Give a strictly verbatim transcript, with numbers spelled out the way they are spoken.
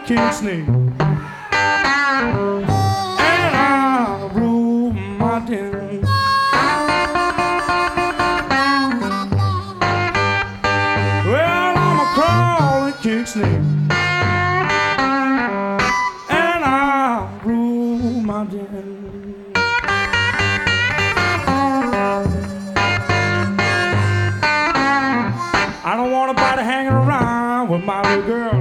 king snake. And I rule my den. Well, I'm a crawling king snake. And I rule my den. I don't want nobody hanging around with my little girl.